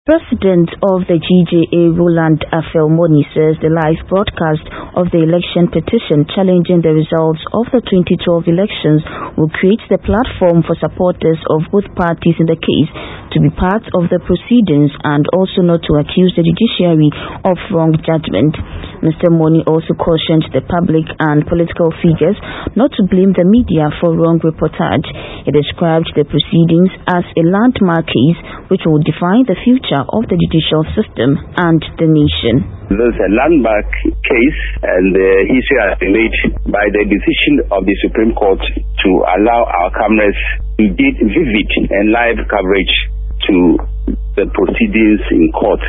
President of the GJA, Roland Afel-Moni, says the live broadcast of the election petition challenging the results of the 2012 elections will create the platform for supporters of both parties in the case to be part of the proceedings and also not to accuse the judiciary of wrong judgment. Mr. Moni also cautioned the public and political figures not to blame the media for wrong reportage. He described the proceedings as a landmark case which will define the future of the judicial system and the nation. This is a landmark case, and history has been made by the decision of the Supreme Court to allow our cameras to give vivid and live coverage to the proceedings in court.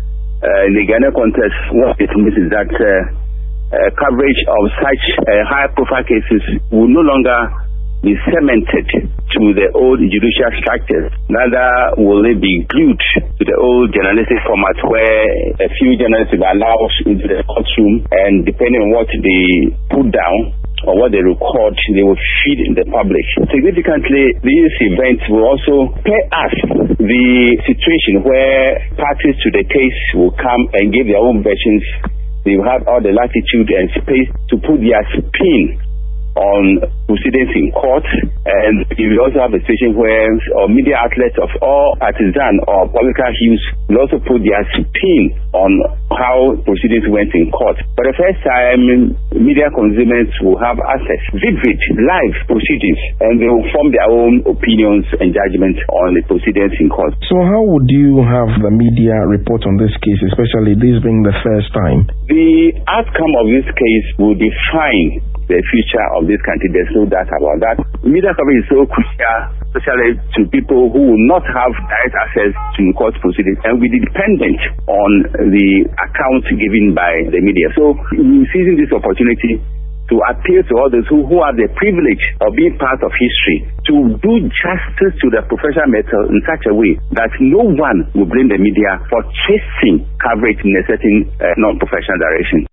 In the Ghana context, what it means is that coverage of such high-profile cases will no longer be cemented to the old judicial structures. Neither will it be glued to the old journalistic format where a few journalists are allowed into the courtroom, and depending on what they put down or what they record, they will feed in the public. Significantly, these events will also pair us the situation where parties to the case will come and give their own versions. They will have all the latitude and space to put their spin on proceedings in court, and we also have a situation where media outlets of all partisan or political hues will also put their spin on how proceedings went in court. For the first time, media consumers will have access vivid live proceedings, and they will form their own opinions and judgments on the proceedings in court. So how would you have the media report on this case, especially this being the first time? The outcome of this case will define the future of this country. There's no doubt about that. Media coverage is so crucial, especially to people who will not have direct access to court proceedings and will be dependent on the accounts given by the media. So we're seizing this opportunity to appeal to all those who have the privilege of being part of history to do justice to the professional matter in such a way that no one will blame the media for chasing coverage in a certain non-professional direction.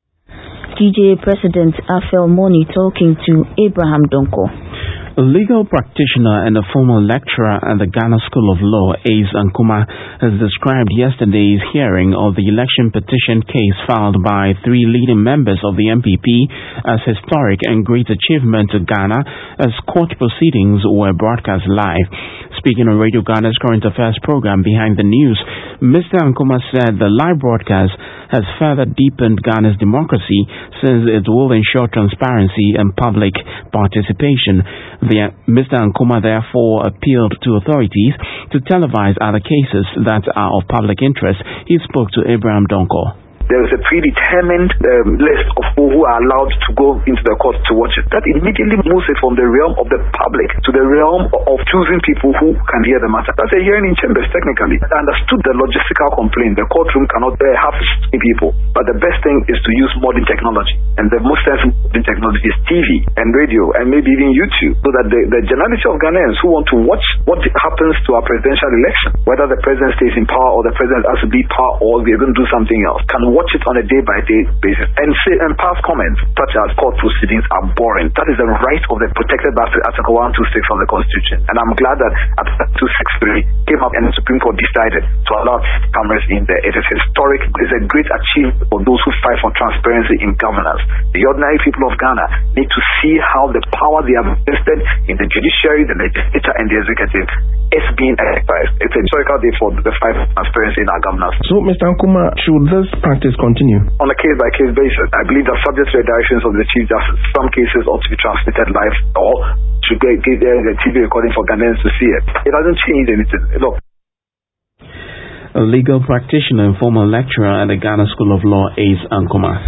GJA President Afel-Moni talking to Abraham Donko. A legal practitioner and a former lecturer at the Ghana School of Law, Ace Nkrumah, has described yesterday's hearing of the election petition case filed by 3 leading members of the MPP as historic and great achievement to Ghana as court proceedings were broadcast live. Speaking on Radio Ghana's Current Affairs program Behind the News, Mr. Nkrumah said the live broadcast has further deepened Ghana's democracy since it will ensure transparency and public participation. Mr. Nkrumah therefore appealed to authorities to televise other cases that are of public interest. He spoke to Abraham Donko. There is a predetermined list of who are allowed to go into the court to watch it. That immediately moves it from the realm of the public to the realm of choosing people who can hear the matter. That's a hearing in chambers, technically. I understood the logistical complaint. The courtroom cannot have 60 people. But the best thing is to use modern technology. And the most sensible modern technology is TV and radio and maybe even YouTube. So that the generality of Ghanaians who want to watch what happens to our presidential election, whether the president stays in power or the president has to be power or we're going to do something else, can watch it on a day-by-day basis and say and pass comments such as court proceedings are boring. That is the right of the protected by Article 126 of the Constitution. And I'm glad that Article 263 came up and the Supreme Court decided to allow cameras in there. It is historic. It's a great achievement for those who fight for transparency in governance. The ordinary people of Ghana need to see how the power they have invested in the judiciary, the legislature, and the executive is being exercised. It's a historical day for the fight for transparency in our governance. So, Mr. Nkrumah, should this practice continue? On a case-by-case basis, I believe that subject to the directions of the Chief Justice, some cases ought to be transmitted live or to give the TV recording for Ghanaians to see it. It doesn't change anything. Look. A legal practitioner and former lecturer at the Ghana School of Law, Ace Nkrumah.